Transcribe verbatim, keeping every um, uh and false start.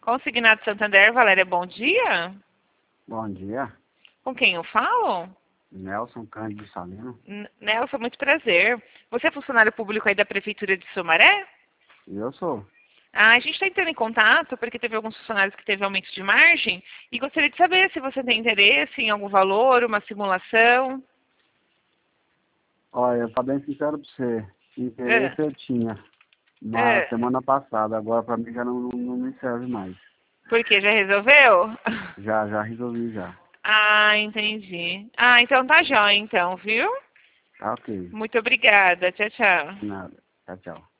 Consignado Santander, Valéria, bom dia. Bom dia, Com quem eu falo? Nelson Cândido Salino. N- Nelson, muito prazer. Você é funcionário público aí da Prefeitura de Sumaré? Eu sou. Ah, a gente está entrando em contato porque teve alguns funcionários que teve aumento de margem e gostaria de saber se você tem interesse em algum valor, uma simulação. Olha, pra bem sincero pra você, É, interesse eu tinha, mas é. semana passada, agora pra mim já não, não, não me serve mais. Por quê? Já resolveu? Já, já resolvi já. Ah, entendi. Ah, então tá jóia então, viu? Tá ok. Muito obrigada. Tchau, tchau. Nada. Tchau, tchau.